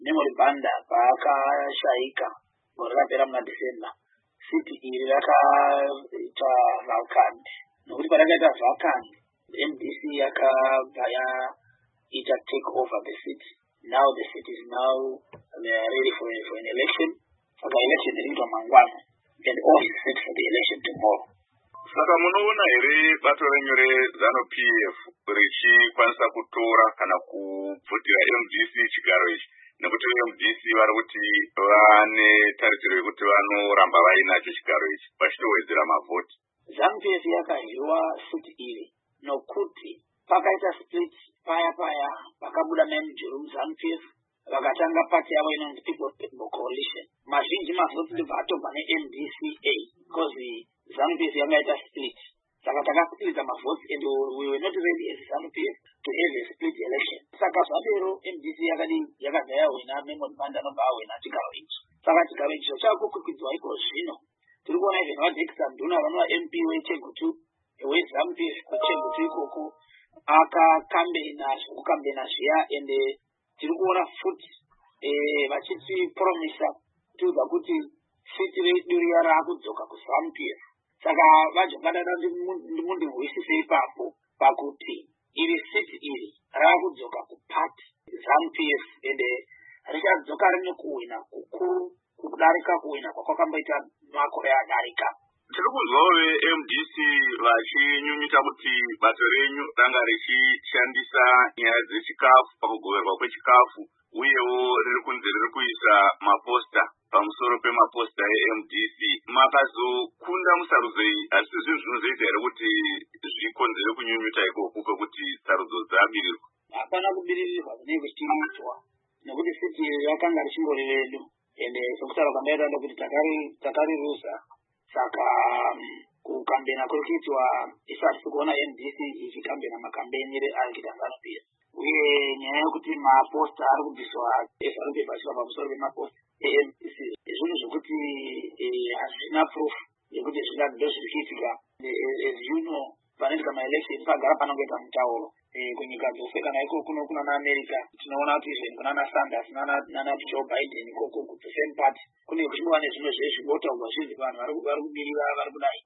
memory banda pakashaika gore rapera muna December. City iri rakaita vacant nokuti parakaita vacant MDC yakabva yaita take over the city. Now the city is now ready for an election. Saka election iriitwa mangwana and all is set for the election tomorrow. Saka munoona here bato renyu reZANU-PF richikwanisa kutora kana kubvutira MDC chigaro ichi, nekuti MDC vari kuti vane tarisiro yekuti vanoramba vainacho chigaro ichi vachitowedzera mavhoti. ZANU-PF yakahiwa siti iri nokuti pakaita split paya pakabuda manager ZANU-PF vakatanga party yavo inonzi People Coalition. Mazhinji mavhoti ndobva atobva neMDCA because ZANU-PF yangaita split. Saka takasplita mavhoti and we were not ready as ZANU-PF to have a split election. Saka zvadero MDC yakabva yawina memory band anobva awina chigaro ichi. Saka chigaro ichi chakukwikwidzwa iko zvino. Tiri kuona izvo vaJackson Duna vanova MP weChegutu weZANU-PF kuChegutu ikoko akakambena zviya and tiri kuona futi vachiti promisa tuza kuti siti redu riya raakudzoka kuZANU-PF. Saka vajogadada ndimundihwisise ipapo pakuti iri siti iri raakudzoka kuparty ZANU-PF and richadzoka rine kuwina kukuru kudarika kuwina kwakakamboita makore adarika. Tiri kunzwawo veMDC vachinyunyuta kuti bato renyu ranga richishandisa nyaya dzechikafu pakugoverwa kwechikafu, uyewo riri kunze riri kuisa maposta pamusoro pemaposta eMDC. Makazokunda musarudzo iyi, asi zvinhu zvinozoita here kuti zvikonzere kunyunyuta ikoko kwekuti sarudzo dzabirirwa? Hapana kubiririrwa kunenge kuchiitwa nekuti siti yakanga richingori redu and sokutaura kwambaita kuti takariruza. Saka kukambena kurikuitwa isati kuona MDC ichikambena makambeni arichita ZANU-PF, uye nyaya yekuti maposta ari kubviswa ZANU-PF achiva pamusoro pemaposta eMDC zvinhu zvokuti hazvina proof yekuti zvingado zvirichiitika. As you know, panoitika maelection pagara panongoita mutauro kunyika dzose, kana iko kuno kuna America tinoona kuti izveni kuna Sanders nana Joe Biden ikoko the same party kune kuchimbova nezvimwe zvezvibotaurwa zvinhu vanhu vari kubirira vari kudai.